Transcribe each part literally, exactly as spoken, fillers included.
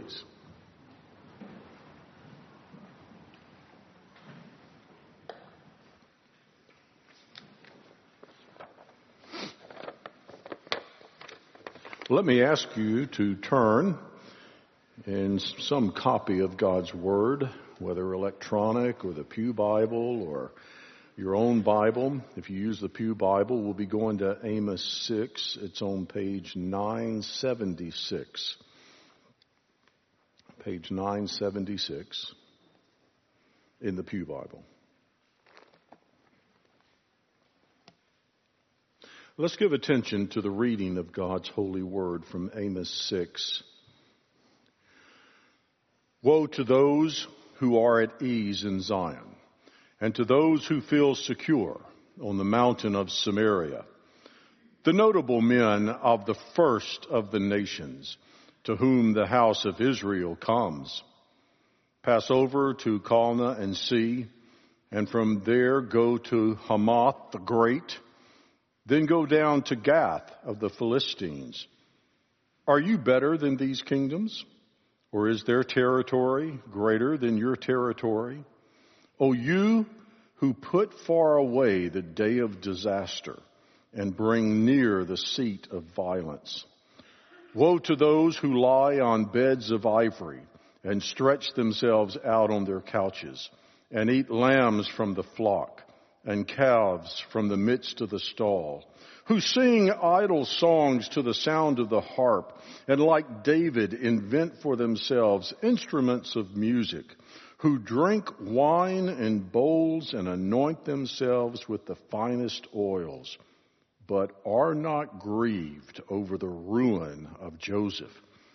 please. Let me ask you to turn in some copy of God's Word, whether electronic or the Pew Bible or your own Bible. If you use the Pew Bible, we'll be going to Amos six. It's on page nine seventy-six. Page nine seventy-six in the Pew Bible. Let's give attention to the reading of God's holy word from Amos six. Woe to those who are at ease in Zion, and to those who feel secure on the mountain of Samaria, the notable men of the first of the nations, to whom the house of Israel comes. Pass over to Calneh and see, and from there go to Hamath the Great, then go down to Gath of the Philistines. Are you better than these kingdoms? Or is their territory greater than your territory? O you who put far away the day of disaster and bring near the seat of violence. Woe to those who lie on beds of ivory and stretch themselves out on their couches and eat lambs from the flock and calves from the midst of the stall, who sing idle songs to the sound of the harp, and like David invent for themselves instruments of music, who drink wine in bowls and anoint themselves with the finest oils, but are not grieved over the ruin of Joseph.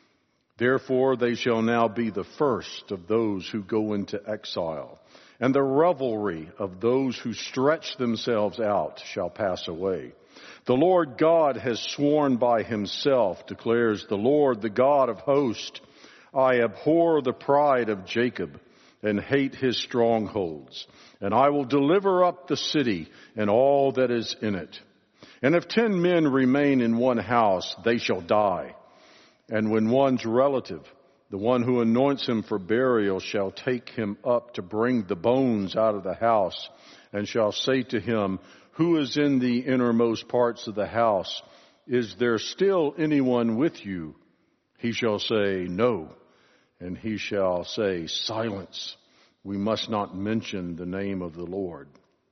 Therefore they shall now be the first of those who go into exile, and the revelry of those who stretch themselves out shall pass away. The Lord God has sworn by himself, declares the Lord, the God of hosts. I abhor the pride of Jacob and hate his strongholds, and I will deliver up the city and all that is in it. And if ten men remain in one house, they shall die. And when one's relative, the one who anoints him for burial, shall take him up to bring the bones out of the house, and shall say to him, who is in the innermost parts of the house? Is there still anyone with you? He shall say, no. And he shall say, silence. We must not mention the name of the Lord.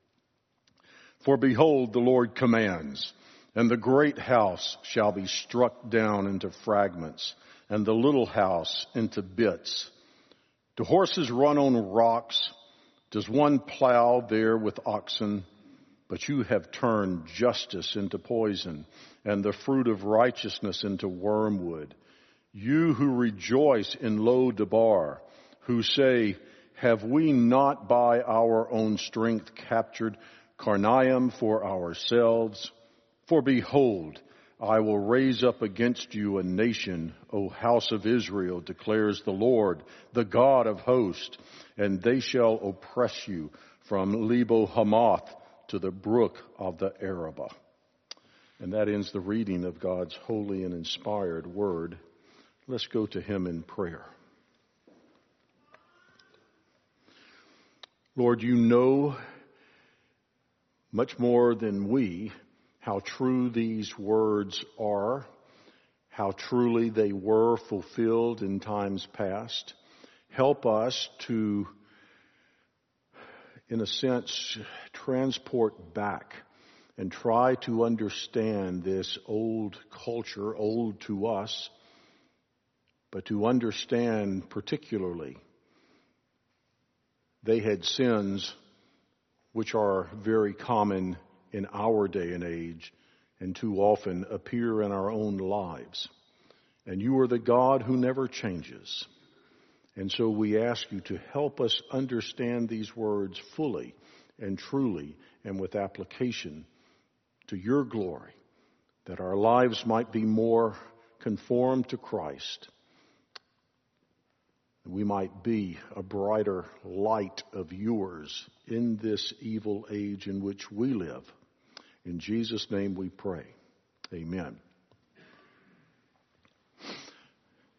For behold, the Lord commands, and the great house shall be struck down into fragments, and the little house into bits. Do horses run on rocks? Does one plow there with oxen? But you have turned justice into poison, and the fruit of righteousness into wormwood. You who rejoice in Lo-debar, who say, have we not by our own strength captured Karnaim for ourselves? For behold, I will raise up against you a nation, O house of Israel, declares the Lord, the God of hosts, and they shall oppress you from Lebo-Hamath to the brook of the Arabah. And that ends the reading of God's holy and inspired word. Let's go to him in prayer. Lord, you know much more than we how true these words are, how truly they were fulfilled in times past. Help us to, in a sense, transport back and try to understand this old culture, old to us, but to understand particularly they had sins which are very common in our day and age and too often appear in our own lives. And you are the God who never changes. And so we ask you to help us understand these words fully and truly and with application to your glory, that our lives might be more conformed to Christ. We might be a brighter light of yours in this evil age in which we live. In Jesus' name we pray. Amen.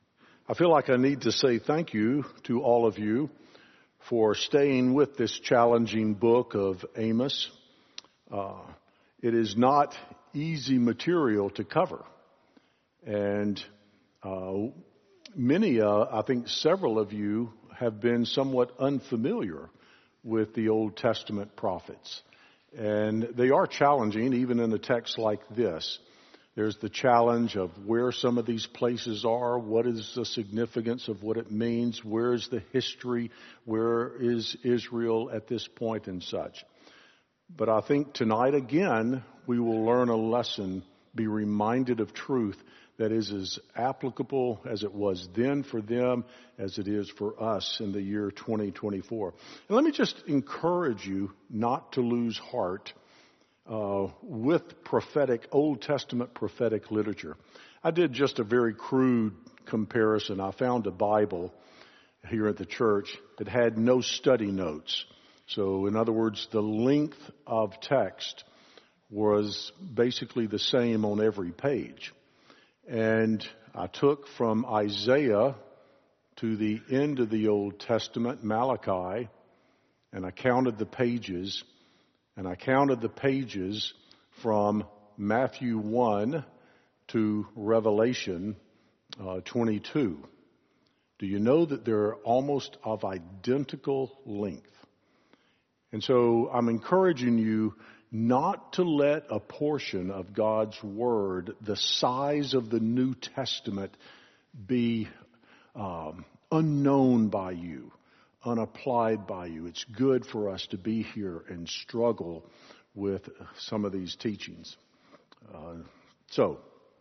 I feel like I need to say thank you to all of you for staying with this challenging book of Amos. Uh, it is not easy material to cover. And uh, many, uh, I think several of you have been somewhat unfamiliar with the Old Testament prophets. And they are challenging, even in a text like this. There's the challenge of where some of these places are, what is the significance of what it means, where is the history, where is Israel at this point and such. But I think tonight again, we will learn a lesson, be reminded of truth that is as applicable as it was then for them as it is for us in the year twenty twenty-four. And let me just encourage you not to lose heart Uh, with prophetic, Old Testament prophetic literature. I did just a very crude comparison. I found a Bible here at the church that had no study notes. So in other words, the length of text was basically the same on every page. And I took from Isaiah to the end of the Old Testament, Malachi, and I counted the pages. And I counted the pages from Matthew one to Revelation uh, twenty-two. Do you know that they're almost of identical length? And so I'm encouraging you not to let a portion of God's Word, the size of the New Testament, be um, unknown by you, unapplied by you. It's good for us to be here and struggle with some of these teachings. Uh, so,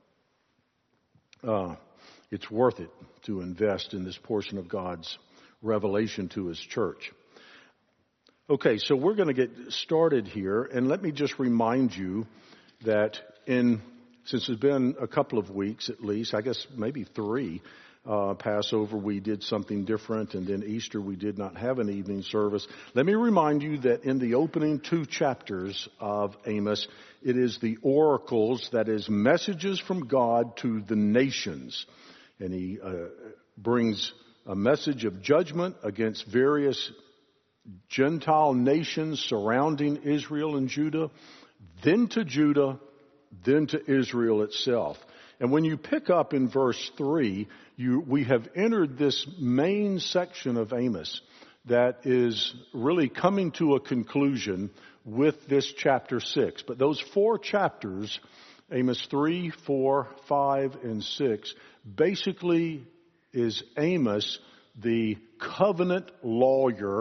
uh, it's worth it to invest in this portion of God's revelation to His church. Okay, so we're going to get started here, and let me just remind you that in, since it's been a couple of weeks at least, I guess maybe three, Uh, Passover, we did something different, and then Easter, we did not have an evening service. Let me remind you that in the opening two chapters of Amos, it is the oracles, that is, messages from God to the nations. And he uh, brings a message of judgment against various Gentile nations surrounding Israel and Judah, then to Judah, then to Israel itself. And when you pick up in verse three, you, we have entered this main section of Amos that is really coming to a conclusion with this chapter six. But those four chapters, Amos three, four, five, and six, basically is Amos, the covenant lawyer,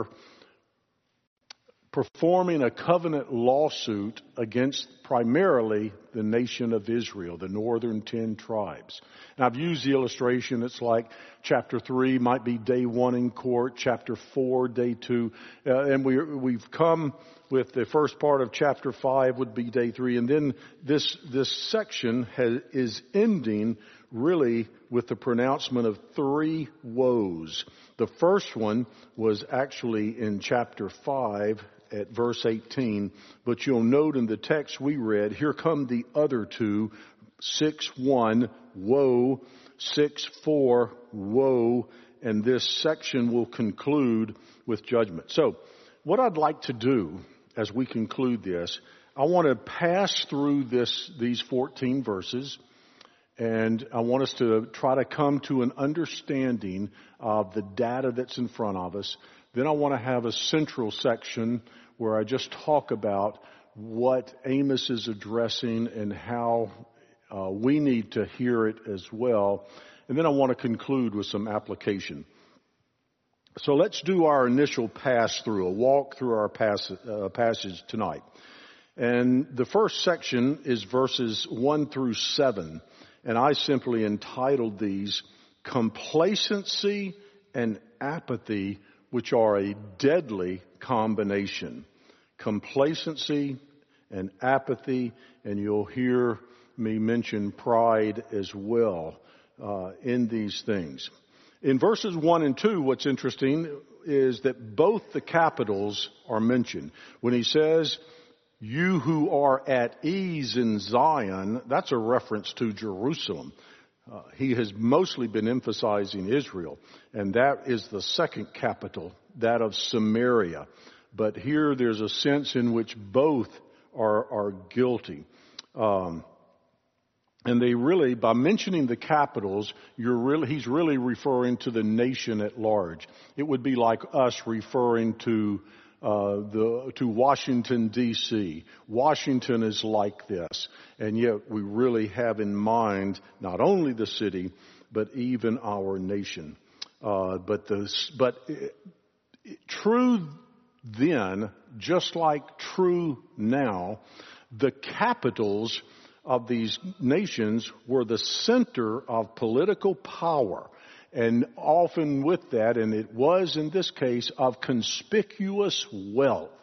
performing a covenant lawsuit against primarily the nation of Israel, the northern ten tribes. And I've used the illustration. It's like chapter three might be day one in court, chapter four, day two. Uh, and we, we've come with the first part of chapter five would be day three. And then this, this section has, is ending really with the pronouncement of three woes. The first one was actually in chapter five, at verse eighteen, but you'll note in the text we read, here come the other two, six one, woe, six four, woe, and this section will conclude with judgment. So, what I'd like to do as we conclude this, I want to pass through this these fourteen verses, and I want us to try to come to an understanding of the data that's in front of us. Then I want to have a central section where I just talk about what Amos is addressing and how uh, we need to hear it as well. And then I want to conclude with some application. So let's do our initial pass through, a walk through our pass, uh, passage tonight. And the first section is verses one through seven. And I simply entitled these Complacency and Apathy, which are a deadly combination. Complacency and apathy, and you'll hear me mention pride as well uh, in these things. In verses one and two, what's interesting is that both the capitals are mentioned. When he says, you who are at ease in Zion, that's a reference to Jerusalem. Uh, he has mostly been emphasizing Israel, and that is the second capital, that of Samaria. But here there's a sense in which both are, are guilty. Um, and they really, by mentioning the capitals, you're really, he's really referring to the nation at large. It would be like us referring to Uh, the, to Washington, D C Washington is like this, and yet we really have in mind not only the city, but even our nation. Uh, but the, but it, it, true then, just like true now, the capitals of these nations were the center of political power. And often with that, and it was in this case, of conspicuous wealth.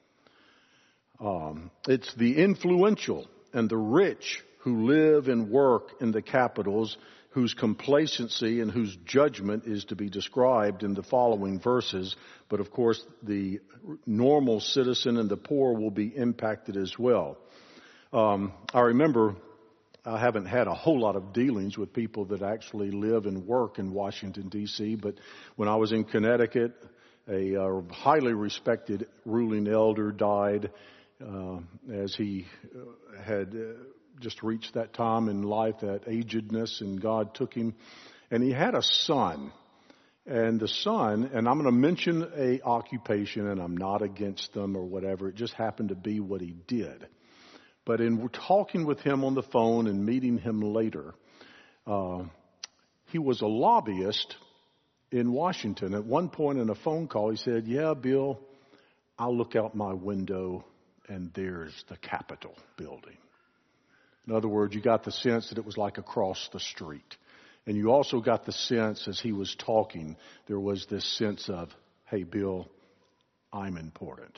Um, it's the influential and the rich who live and work in the capitals, whose complacency and whose judgment is to be described in the following verses. But of course, the normal citizen and the poor will be impacted as well. Um, I remember I haven't had a whole lot of dealings with people that actually live and work in Washington, D C, but when I was in Connecticut, a uh, highly respected ruling elder died uh, as he had uh, just reached that time in life, that agedness, and God took him. And he had a son. And the son, and I'm going to mention a occupation, and I'm not against them or whatever, it just happened to be what he did. But in talking with him on the phone and meeting him later, uh, he was a lobbyist in Washington. At one point in a phone call, he said, "Yeah, Bill, I'll look out my window and there's the Capitol building." In other words, you got the sense that it was like across the street. And you also got the sense as he was talking, there was this sense of, "Hey, Bill, I'm important.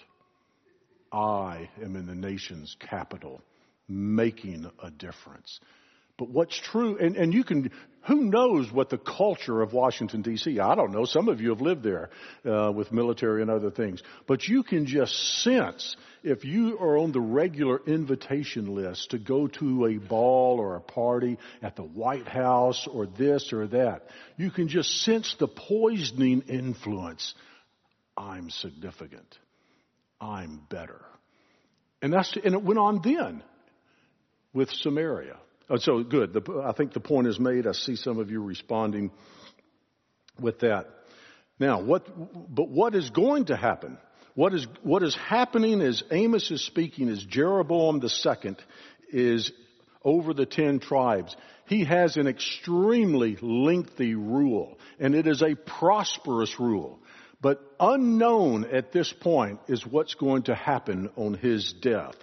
I am in the nation's capital, making a difference." But what's true, and, and you can, who knows what the culture of Washington, D C, I don't know, some of you have lived there uh, with military and other things, but you can just sense if you are on the regular invitation list to go to a ball or a party at the White House or this or that, you can just sense the poisoning influence. I'm significant. I'm better. And that's, and it went on then with Samaria. Oh, so good. The, I think the point is made. I see some of you responding with that. Now, what, but what is going to happen? What is, what is happening as Amos is speaking is Jeroboam the second is over the ten tribes. He has an extremely lengthy rule, and it is a prosperous rule. But unknown at this point is what's going to happen on his death.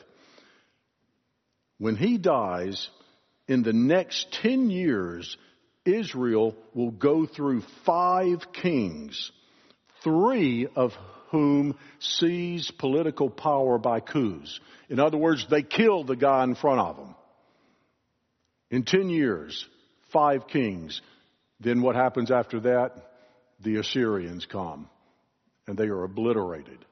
When he dies, in the next ten years, Israel will go through five kings, three of whom seize political power by coups. In other words, they kill the guy in front of them. In ten years, five kings. Then what happens after that? The Assyrians come, and they are obliterated.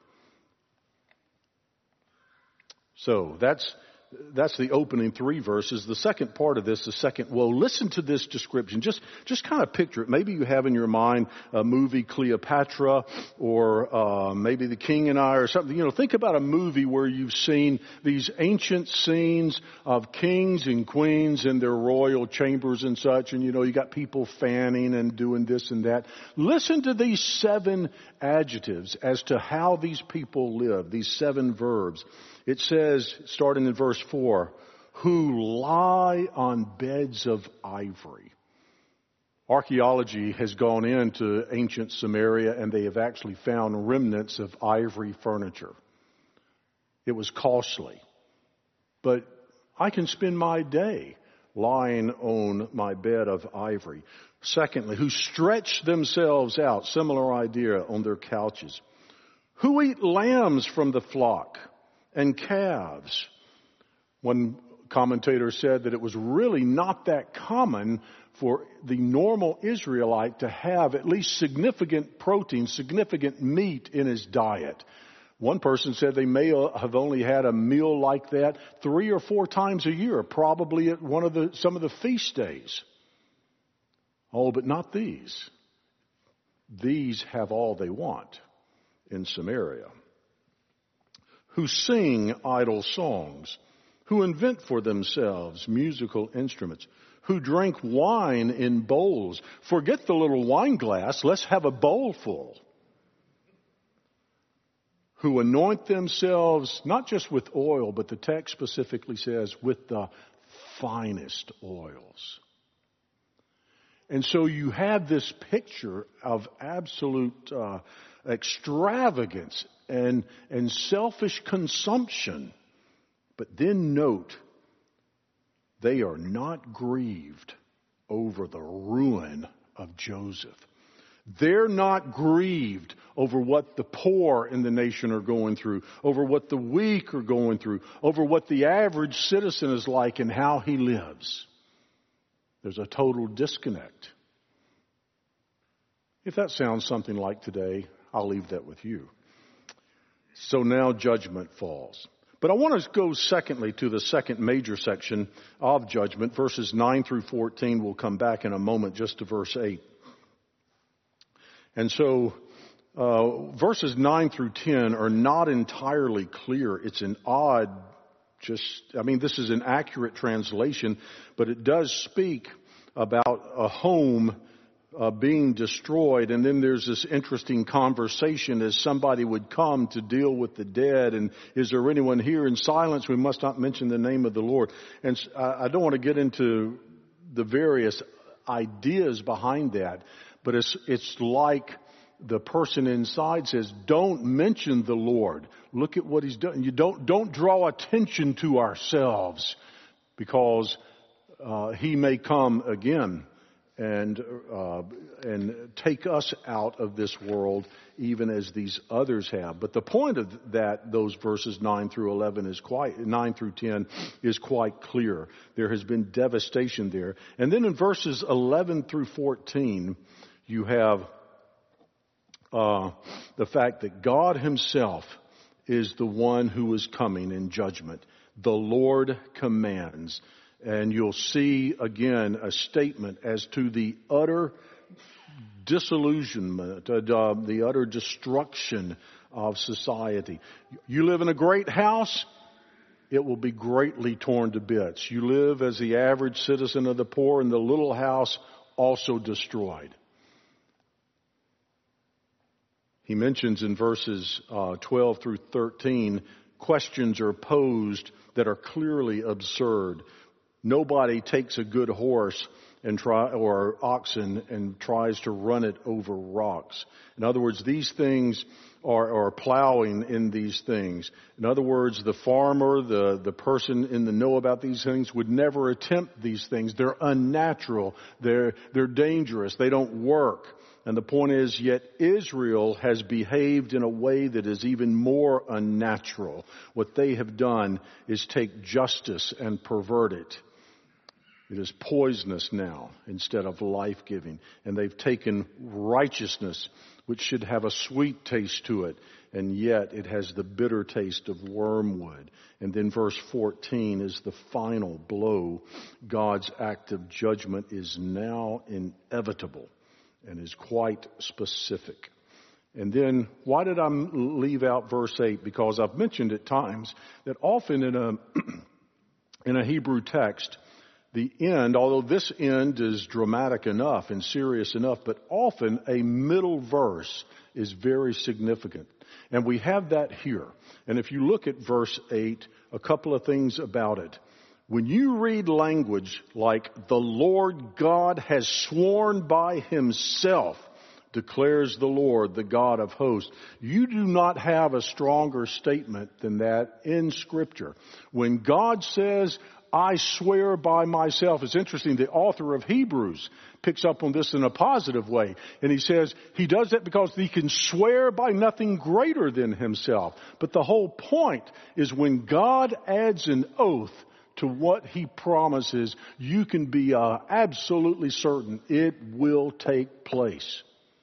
So that's that's the opening three verses. The second part of this, the second woe, listen to this description. Just just kind of picture it. Maybe you have in your mind a movie Cleopatra, or uh, maybe The King and I, or something. You know, think about a movie where you've seen these ancient scenes of kings and queens in their royal chambers and such, and you know, you got people fanning and doing this and that. Listen to these seven adjectives as to how these people live, these seven verbs. It says, starting in verse four, who lie on beds of ivory. Archaeology has gone into ancient Samaria, and they have actually found remnants of ivory furniture. It was costly. But I can spend my day lying on my bed of ivory. Secondly, who stretch themselves out, similar idea, on their couches. Who eat lambs from the flock and calves. One commentator said that it was really not that common for the normal Israelite to have at least significant protein, significant meat in his diet. One person said they may have only had a meal like that three or four times a year, probably at one of the some of the feast days. Oh, but not these. These have all they want in Samaria. Who sing idle songs, who invent for themselves musical instruments, who drink wine in bowls. Forget the little wine glass, let's have a bowl full. Who anoint themselves not just with oil, but the text specifically says with the finest oils. And so you have this picture of absolute uh, extravagance and, and selfish consumption. But then note, they are not grieved over the ruin of Joseph. They're not grieved over what the poor in the nation are going through, over what the weak are going through, over what the average citizen is like and how he lives. There's a total disconnect. If that sounds something like today, I'll leave that with you. So now judgment falls. But I want to go secondly to the second major section of judgment, verses nine through fourteen. We'll come back in a moment just to verse eight. And so uh, verses nine through ten are not entirely clear. It's an odd, just, I mean, this is an accurate translation, but it does speak about a home uh, being destroyed. And then there's this interesting conversation as somebody would come to deal with the dead. And is there anyone here? In silence, we must not mention the name of the Lord. And I don't want to get into the various ideas behind that. But it's, it's like the person inside says, don't mention the Lord. Look at what he's done. You don't, don't draw attention to ourselves because uh, he may come again and, uh, and take us out of this world even as these others have. But the point of that, those verses nine through eleven is quite, nine through ten is quite clear. There has been devastation there. And then in verses eleven through fourteen, you have uh, the fact that God himself is the one who is coming in judgment. The Lord commands. And you'll see again a statement as to the utter disillusionment, uh, the utter destruction of society. You live in a great house, it will be greatly torn to bits. You live as the average citizen of the poor in the little house, also destroyed. He mentions in verses uh, twelve through thirteen, questions are posed that are clearly absurd. Nobody takes a good horse and try, or oxen and tries to run it over rocks. In other words, these things are, are plowing in these things. In other words, the farmer, the, the person in the know about these things would never attempt these things. They're unnatural. They're, they're dangerous. They don't work. And the point is, yet Israel has behaved in a way that is even more unnatural. What they have done is take justice and pervert it. It is poisonous now instead of life-giving. And they've taken righteousness, which should have a sweet taste to it, and yet it has the bitter taste of wormwood. And then verse fourteen is the final blow. God's act of judgment is now inevitable and is quite specific. And then, why did I leave out verse eight? Because I've mentioned at times that often in a in a Hebrew text, the end, although this end is dramatic enough and serious enough, but often a middle verse is very significant. And we have that here. And if you look at verse eight, a couple of things about it. When you read language like, the Lord God has sworn by himself, declares the Lord, the God of hosts, you do not have a stronger statement than that in Scripture. When God says, I swear by myself. It's interesting, the author of Hebrews picks up on this in a positive way. And he says he does that because he can swear by nothing greater than himself. But the whole point is when God adds an oath to what he promises, you can be uh, absolutely certain it will take place.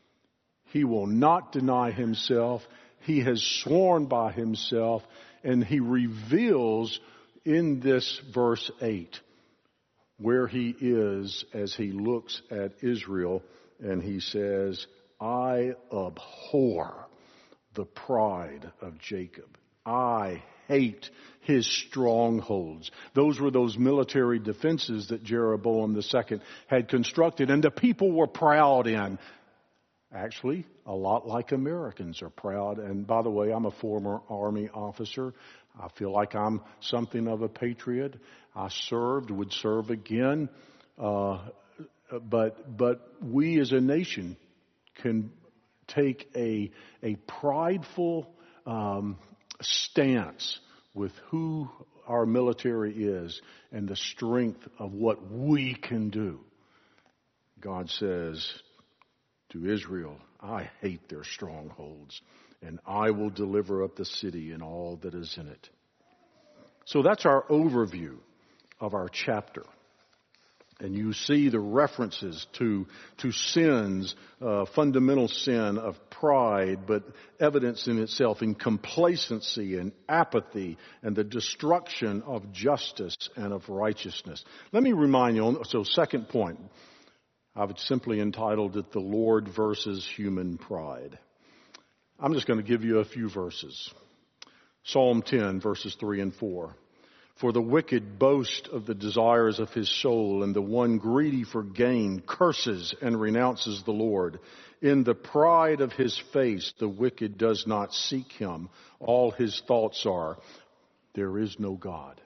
He will not deny himself. He has sworn by himself, and he reveals in this verse eight where he is as he looks at Israel and he says, I abhor the pride of Jacob. I hate his strongholds. Those were those military defenses that Jeroboam the Second had constructed, and the people were proud in. Actually, a lot like Americans are proud. And by the way, I'm a former Army officer. I feel like I'm something of a patriot. I served, would serve again. Uh, but but we as a nation can take a a prideful um, stance with who our military is and the strength of what we can do. God says to Israel, I hate their strongholds, and I will deliver up the city and all that is in it. So that's our overview of our chapter. And you see the references to to sins, uh, fundamental sin of pride, but evidence in itself in complacency and apathy and the destruction of justice and of righteousness. Let me remind you, so second point, I've simply entitled it The Lord versus Human Pride. I'm just going to give you a few verses. Psalm ten, verses three and four. For the wicked boast of the desires of his soul, and the one greedy for gain curses and renounces the Lord. In the pride of his face, the wicked does not seek him. All his thoughts are, there is no God.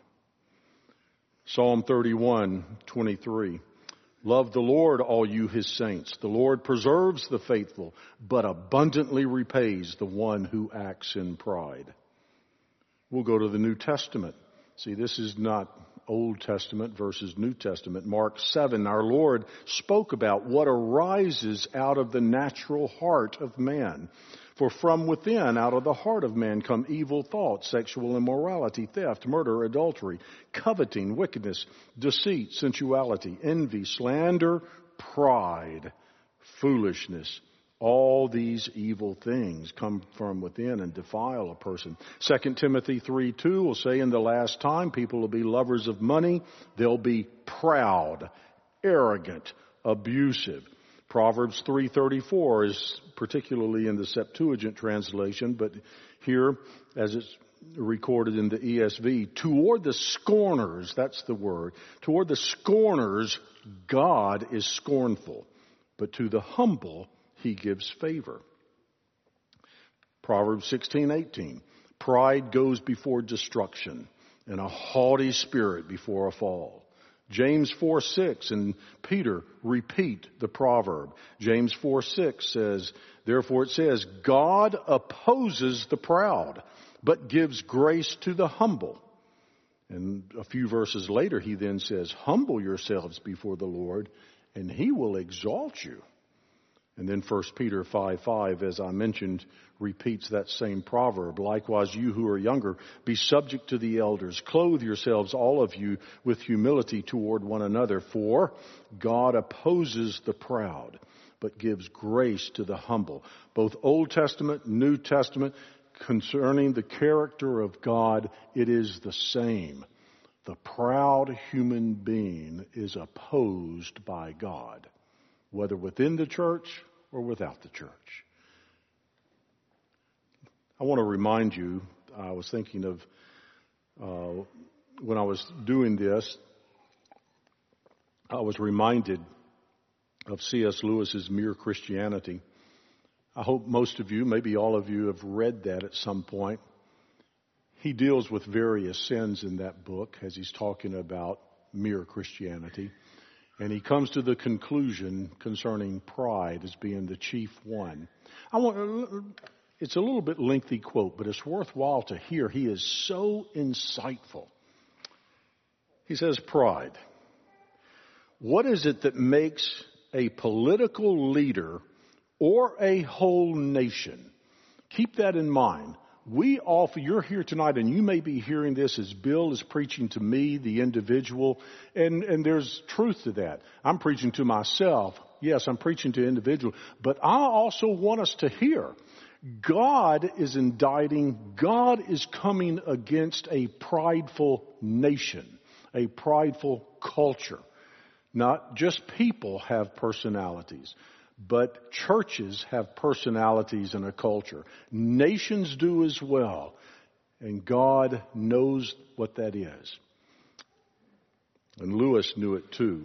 Psalm thirty-one, twenty-three. Love the Lord, all you his saints. The Lord preserves the faithful, but abundantly repays the one who acts in pride. We'll go to the New Testament. See, this is not Old Testament versus New Testament. Mark seven, our Lord spoke about what arises out of the natural heart of man. For from within, out of the heart of man, come evil thoughts, sexual immorality, theft, murder, adultery, coveting, wickedness, deceit, sensuality, envy, slander, pride, foolishness. All these evil things come from within and defile a person. Second Timothy three two will say, in the last time, people will be lovers of money. They'll be proud, arrogant, abusive. Proverbs three thirty-four is particularly in the Septuagint translation, but here, as it's recorded in the E S V, toward the scorners, that's the word, toward the scorners, God is scornful, but to the humble, he gives favor. Proverbs sixteen eighteen. Pride goes before destruction, and a haughty spirit before a fall. James four six and Peter repeat the proverb. James four six says, therefore it says, God opposes the proud, but gives grace to the humble. And a few verses later, he then says, humble yourselves before the Lord, and he will exalt you. And then First Peter five five, as I mentioned, repeats that same proverb. Likewise, you who are younger, be subject to the elders. Clothe yourselves, all of you, with humility toward one another. For God opposes the proud, but gives grace to the humble. Both Old Testament, New Testament, concerning the character of God, it is the same. The proud human being is opposed by God, whether within the church or without the church. I want to remind you, I was thinking of, uh, when I was doing this, I was reminded of C S Lewis's Mere Christianity. I hope most of you, maybe all of you, have read that at some point. He deals with various sins in that book as he's talking about mere Christianity. And he comes to the conclusion concerning pride as being the chief one. I want, it's a little bit lengthy quote, but it's worthwhile to hear. He is so insightful. He says, pride. What is it that makes a political leader or a whole nation? Keep that in mind. We offer, you're here tonight and you may be hearing this as Bill is preaching to me, the individual, and, and there's truth to that. I'm preaching to myself. Yes, I'm preaching to individual, but I also want us to hear God is indicting, God is coming against a prideful nation, a prideful culture. Not just people have personalities, but churches have personalities in a culture. Nations do as well. And God knows what that is. And Lewis knew it too.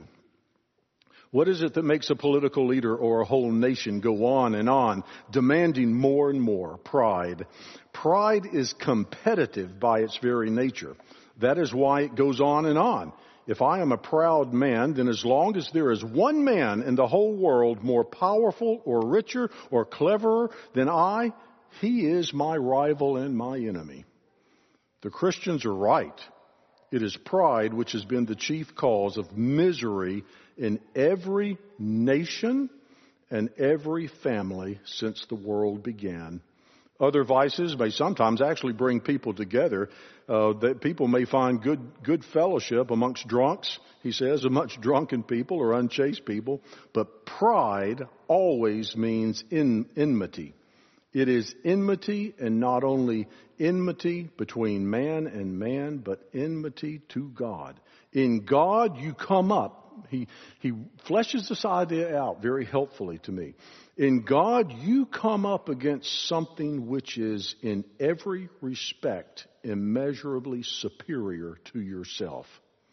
What is it that makes a political leader or a whole nation go on and on, demanding more and more? Pride. Pride is competitive by its very nature. That is why it goes on and on. If I am a proud man, then as long as there is one man in the whole world more powerful or richer or cleverer than I, he is my rival and my enemy. The Christians are right. It is pride which has been the chief cause of misery in every nation and every family since the world began. Other vices may sometimes actually bring people together. Uh, that people may find good good fellowship amongst drunks, he says, amongst drunken people or unchaste people. But pride always means in, enmity. It is enmity, and not only enmity between man and man, but enmity to God. In God, you come up. He, he fleshes this idea out very helpfully to me. In God, you come up against something which is in every respect immeasurably superior to yourself.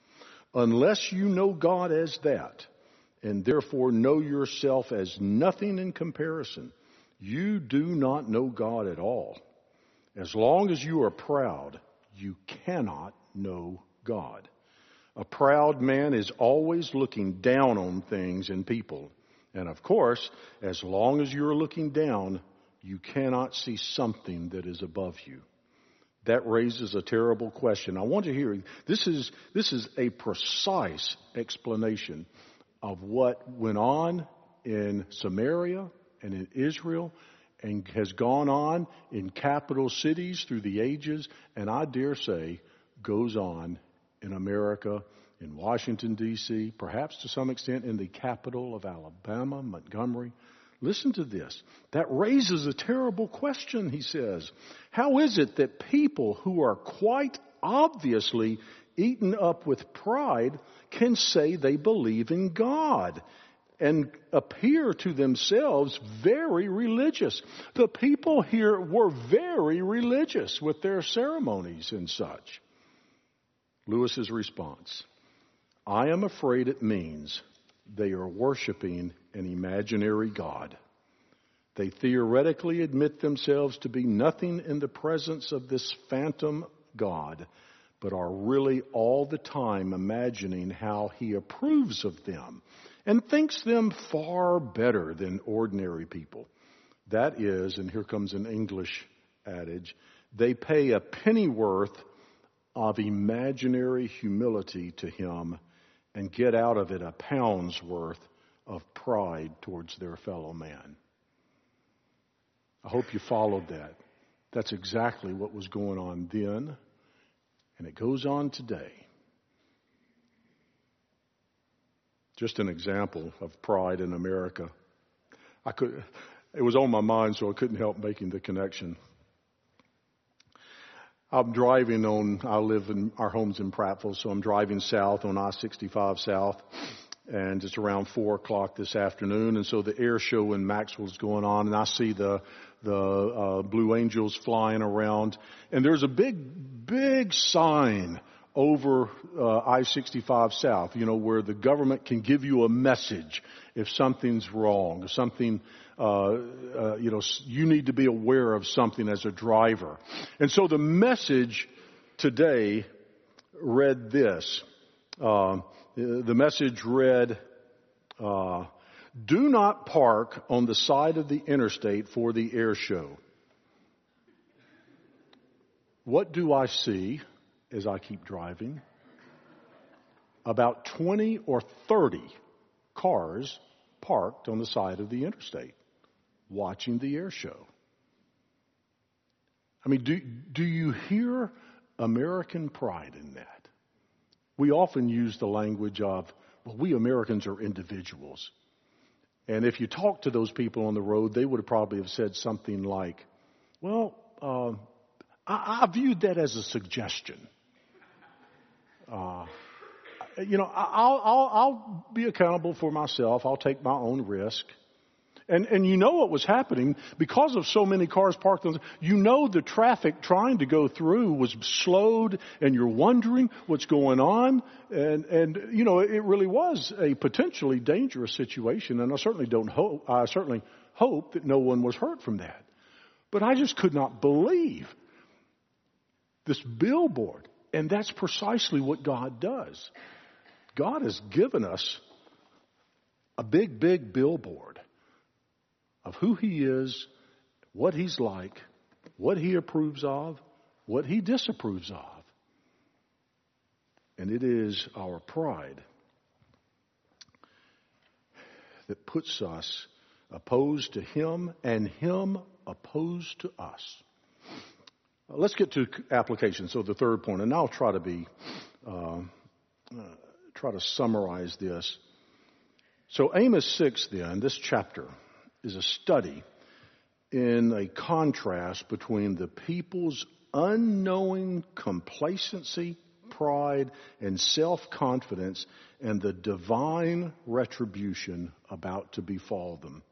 Unless you know God as that, and therefore know yourself as nothing in comparison, you do not know God at all. As long as you are proud, you cannot know God. A proud man is always looking down on things and people. And of course, as long as you're looking down, you cannot see something that is above you. That raises a terrible question. I want to hear, this is, this is a precise explanation of what went on in Samaria and in Israel and has gone on in capital cities through the ages, and I dare say goes on in America, in Washington, D C, perhaps to some extent in the capital of Alabama, Montgomery. Listen to this. That raises a terrible question, he says. How is it that people who are quite obviously eaten up with pride can say they believe in God and appear to themselves very religious? The people here were very religious with their ceremonies and such. Lewis's response: I am afraid it means they are worshiping an imaginary God. They theoretically admit themselves to be nothing in the presence of this phantom God, but are really all the time imagining how he approves of them and thinks them far better than ordinary people. That is, and here comes an English adage, they pay a pennyworth of imaginary humility to him and get out of it a pound's worth of pride towards their fellow man. I hope you followed that. That's exactly what was going on then, and it goes on today. Just an example of pride in America. I could, it was on my mind, so I couldn't help making the connection. I'm driving on, I live in, our home's in Prattville, so I'm driving south on I sixty-five South, and it's around four o'clock this afternoon, and so the air show in Maxwell's going on, and I see the, the, uh, Blue Angels flying around, and there's a big, big sign over, uh, I sixty-five South, you know, where the government can give you a message if something's wrong, if something, Uh, uh, you know, you need to be aware of something as a driver. And so the message today read this. Uh, the message read, uh, do not park on the side of the interstate for the air show. What do I see as I keep driving? About twenty or thirty cars parked on the side of the interstate, watching the air show. I mean, do, do you hear American pride in that? We often use the language of, well, we Americans are individuals. And if you talk to those people on the road, they would probably have said something like, well, uh, I, I viewed that as a suggestion. Uh, you know, I'll, I'll, I'll be accountable for myself. I'll take my own risk. And, and you know what was happening because of so many cars parked on, you know, the traffic trying to go through was slowed and you're wondering what's going on. And, and, you know, it really was a potentially dangerous situation. And I certainly don't hope, I certainly hope that no one was hurt from that. But I just could not believe this billboard. And that's precisely what God does. God has given us a big, big billboard of who He is, what He's like, what He approves of, what He disapproves of. And it is our pride that puts us opposed to Him and Him opposed to us. Let's get to application. So the third point, and I'll try to be, uh, uh, try to summarize this. So Amos six then, this chapter, is a study in a contrast between the people's unknowing complacency, pride, and self-confidence and the divine retribution about to befall them.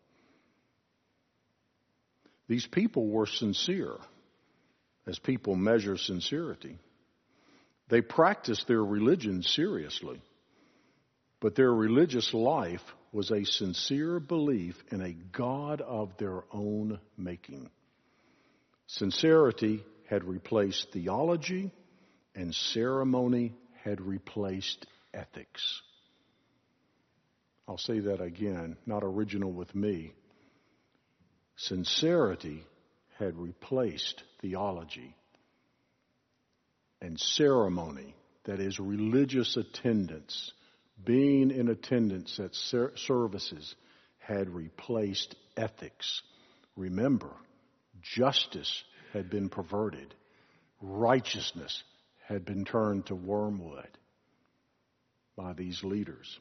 These people were sincere, as people measure sincerity. They practiced their religion seriously, but their religious life was a sincere belief in a God of their own making. Sincerity had replaced theology, and ceremony had replaced ethics. I'll say that again, not original with me. Sincerity had replaced theology, and ceremony, that is religious attendance, being in attendance at ser- services, had replaced ethics. Remember, justice had been perverted. Righteousness had been turned to wormwood by these leaders.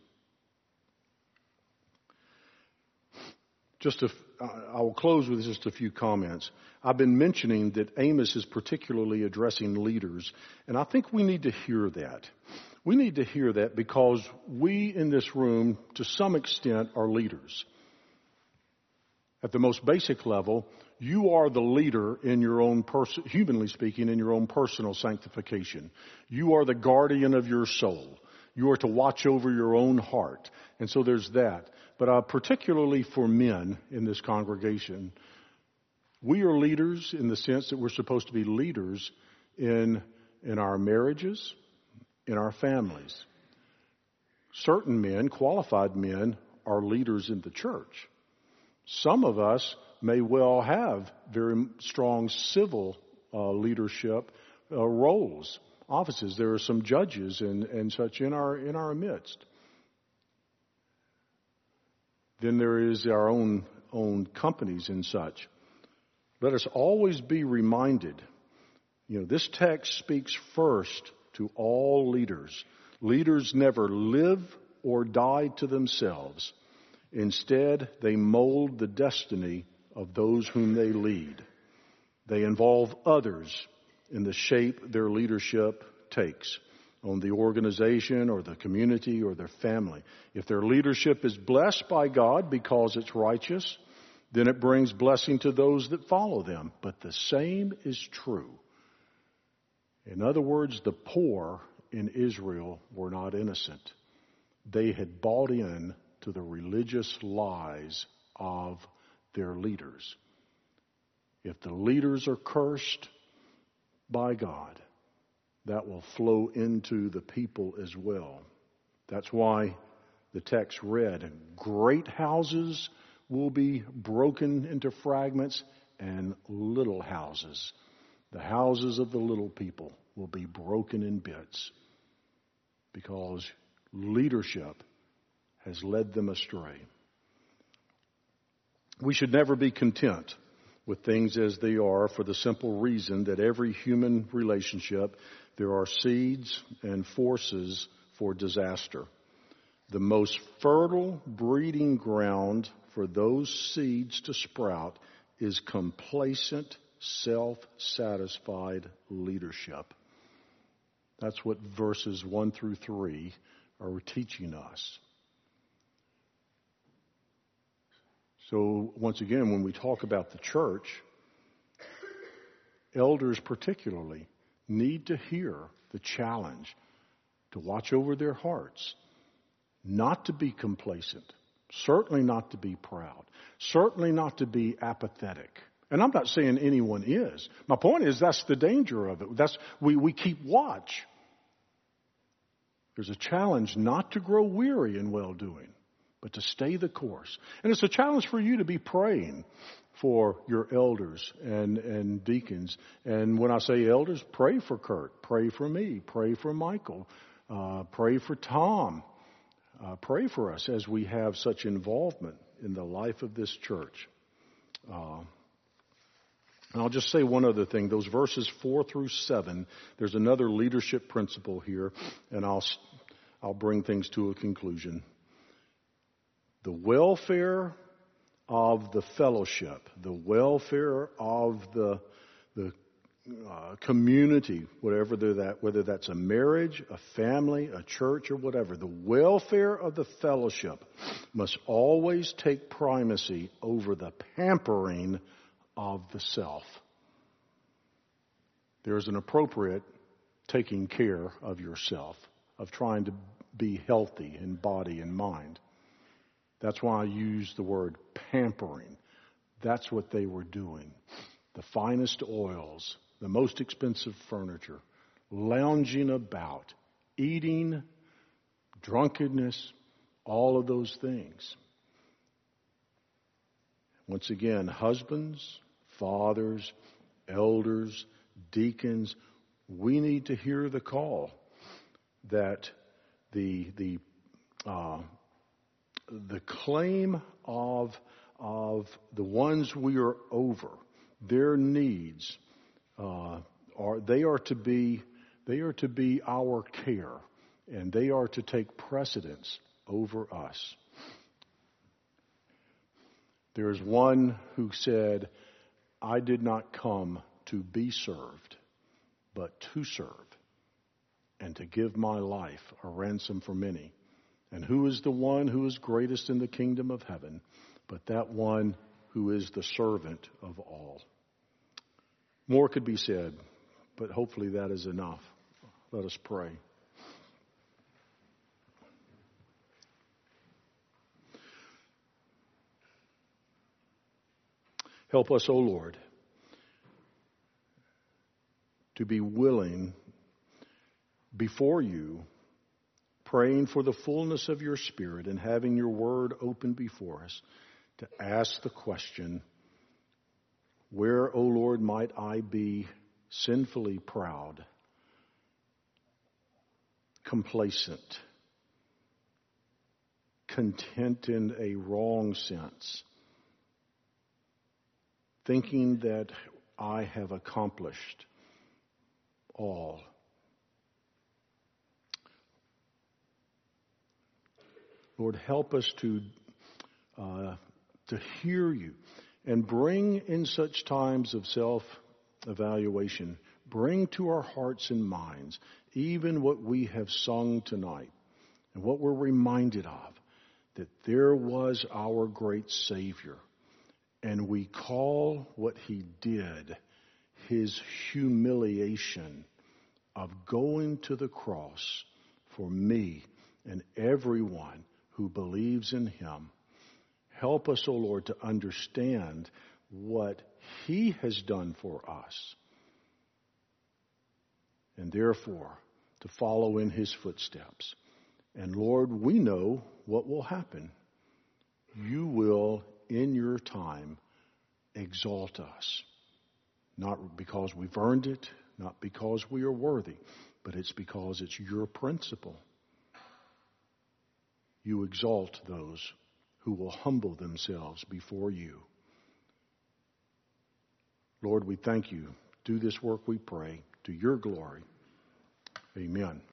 Just a, I will close with just a few comments. I've been mentioning that Amos is particularly addressing leaders, and I think we need to hear that. We need to hear that because we in this room, to some extent, are leaders. At the most basic level, you are the leader in your own person, humanly speaking, in your own personal sanctification. You are the guardian of your soul. You are to watch over your own heart. And so there's that. But uh, particularly for men in this congregation, we are leaders in the sense that we're supposed to be leaders in, in our marriages, in our families. Certain men, qualified men, are leaders in the church. Some of us may well have very strong civil uh, leadership uh, roles, offices. There are some judges and, and such in our in our midst. Then there is our own own companies and such. Let us always be reminded, you know, this text speaks first to all leaders. Leaders never live or die to themselves. Instead, they mold the destiny of those whom they lead. They involve others in the shape their leadership takes on the organization or the community or their family. If their leadership is blessed by God because it's righteous, then it brings blessing to those that follow them. But the same is true. In other words, the poor in Israel were not innocent. They had bought in to the religious lies of their leaders. If the leaders are cursed by God, that will flow into the people as well. That's why the text read, great houses will be broken into fragments, and little houses, the houses of the little people, will be broken in bits because leadership has led them astray. We should never be content with things as they are for the simple reason that every human relationship, there are seeds and forces for disaster. The most fertile breeding ground for those seeds to sprout is complacent, self-satisfied leadership. That's what verses one through three are teaching us. So once again, when we talk about the church, elders particularly need to hear the challenge to watch over their hearts, not to be complacent, certainly not to be proud, certainly not to be apathetic. And I'm not saying anyone is. My point is that's the danger of it. That's we, we keep watch. There's a challenge not to grow weary in well-doing, but to stay the course. And it's a challenge for you to be praying for your elders and, and deacons. And when I say elders, pray for Kurt, pray for me, pray for Michael, uh, pray for Tom. Uh, pray for us as we have such involvement in the life of this church. Uh, and I'll just say one other thing. Those verses four through seven, there's another leadership principle here, and I'll I'll bring things to a conclusion. The welfare of the fellowship, the welfare of the the uh, community, whatever that, whether that's a marriage, a family, a church, or whatever, the welfare of the fellowship must always take primacy over the pampering of the self. There's an appropriate taking care of yourself, of trying to be healthy in body and mind. That's why I use the word pampering. That's what they were doing. The finest oils, the most expensive furniture, lounging about, eating, drunkenness, all of those things. Once again, husbands, fathers, elders, deacons, we need to hear the call that the the uh, the claim of of the ones we are over, their needs uh, are they are to be they are to be our care, and they are to take precedence over us. There's one who said, "I did not come to be served, but to serve, and to give my life a ransom for many." And who is the one who is greatest in the kingdom of heaven, but that one who is the servant of all? More could be said, but hopefully that is enough. Let us pray. Help us, O Lord, to be willing before you, praying for the fullness of your Spirit and having your word open before us, to ask the question, where, O Lord, might I be sinfully proud, complacent, content in a wrong sense, thinking that I have accomplished all. Lord, help us to uh, to hear you and bring in such times of self-evaluation, bring to our hearts and minds even what we have sung tonight and what we're reminded of, that there was our great Savior, and we call what he did his humiliation of going to the cross for me and everyone who believes in him. Help us, O Lord, to understand what he has done for us, and therefore to follow in his footsteps. And Lord, we know what will happen. You will, in your time, exalt us. Not because we've earned it, not because we are worthy, but it's because it's your principle. You exalt those who will humble themselves before you. Lord, we thank you. Do this work, we pray, to your glory. Amen.